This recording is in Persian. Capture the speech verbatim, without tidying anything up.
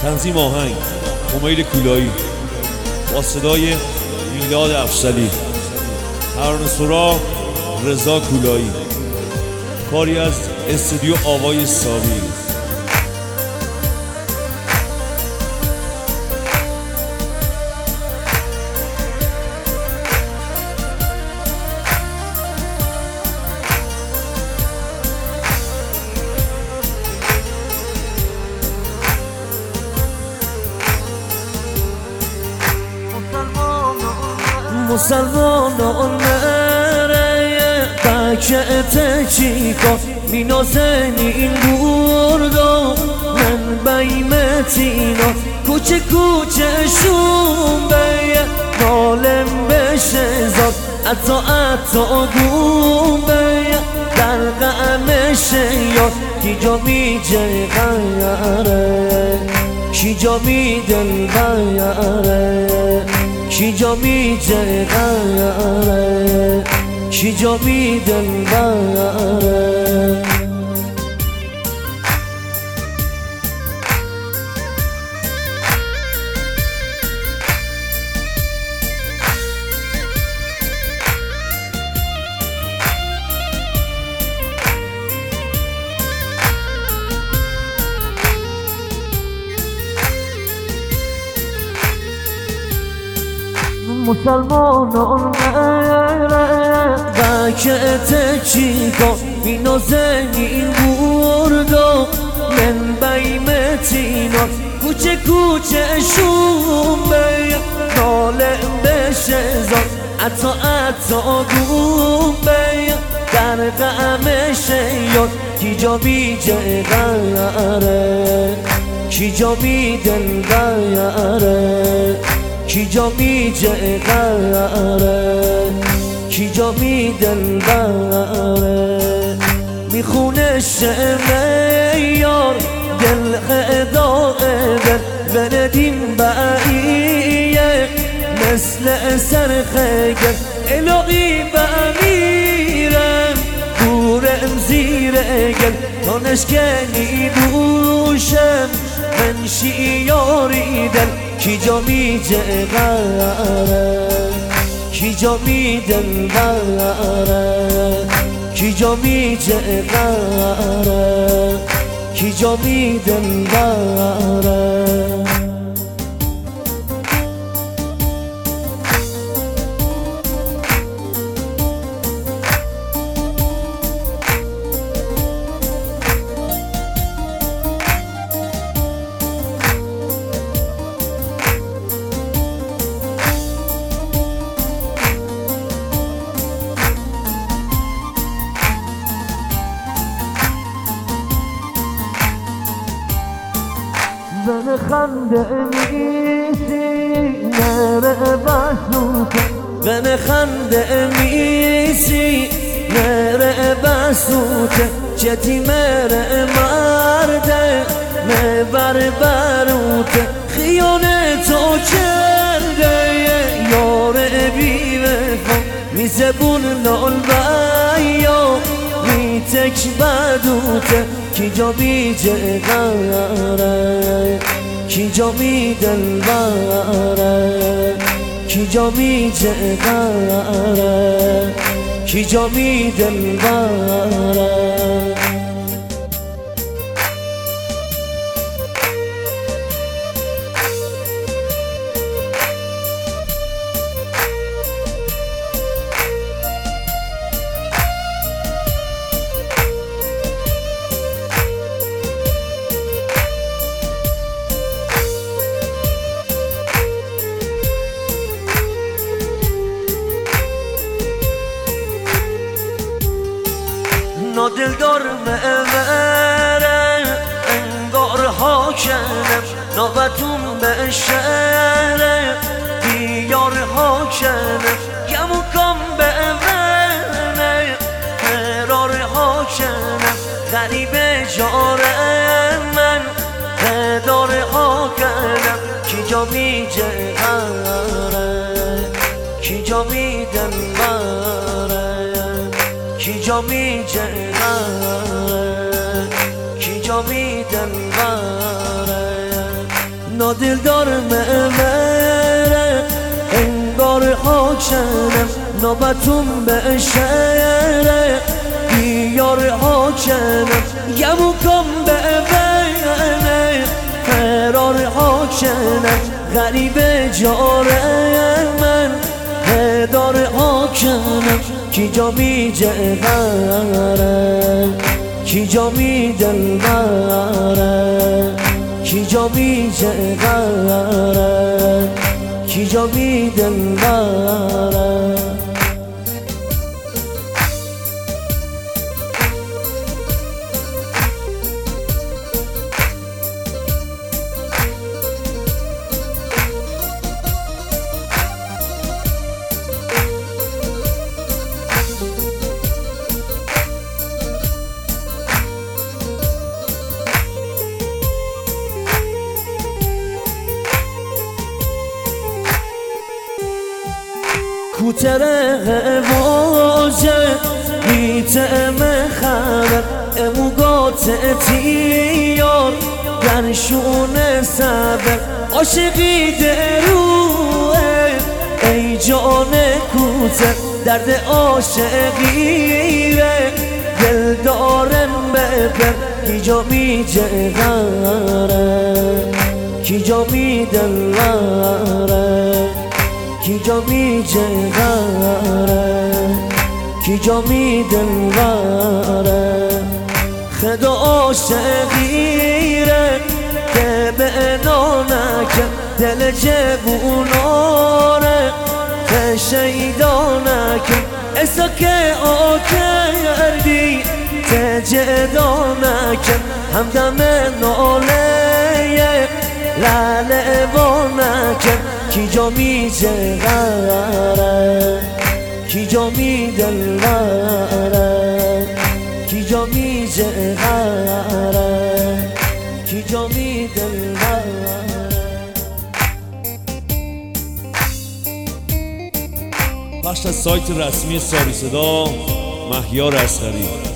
تنظیم آهنگ امیل کولایی با صدای میلاد افضلی، ترانه سرا رضا کولایی، کاری از استودیو آوای ساوی. مسلمانان نره بکت چیکار می نازن این بردو من بیمتینا کوچه کوچه شون بیه نالم بشه زاد اتا اتا گون بیه در قمشه یاد کی جا می جه غیره کی جا می دل غیره کی جا می جه غیره کی جا می دل غیره مسلمانان نره بکت چیکار می نازن این بردو من بیمتینا کوچه کوچه شون بیا نالم بشه زاد اتا اتا گون بیا در قمشه یاد کی جا بی جه غیره کی جا بی دل غیره کی جا می جه غیره کی جا می دل غیره میخونه شعر یار دل خدا دل وردیم بعیه مثل سرخه گل الهی بمیرم بورم زیر گل تا نشکنی دوشم من شیاری دل کی جا می جه غیره کی جا می دل غیره کی جا می جه غیره کی جا می دل غیره زن خنده میسی نره بسوته زن خنده میسی نره بسوته چتی مره مرده مبر بروته خیانه تو کرده یار بی وفا میزبون لال بیا میتک بدوته کی جا بی جه غیره کی جا می دل غیره کی جا می جه غیره کی جا می دل غیره نادلدار مهره انگار حاکمم نوبتون به شهره دیار حاکمم گمو کام به منه قرار حاکمم غریب جاره من قدار حاکمم کی جا می جه غیره کی جا می دل غیره کی جا می جه غیره کی جا می دل غیره نادلدار معمره انگار حاکمم نوبتون به شهره بیار حاکمم گمو کن به بینه فرار حاکمم غریب جاره من هدار حاکمم کی جا می جغره کی جا می دلبره کی جا می جغره کی جا می دلبره کوتر واجه میتم خبر اموگات تیار گرشون سبر عاشقی دروه ای جان کوتر درد عاشقیره دل دارم ببر کی جا می جغره کی جا می دلوره کی جا می جغره کی جا می دلوره خدا عاشقیره که به نانکه دل جووناره که شیدانکه اسا که آکردی تجدانکه همدم ناله لاله وانکه کی جا می جغره کی جا می دلوره کی جا می جغره کی جا می دلوره بخش از سایت رسمی ساری صدا مهیار اصغری.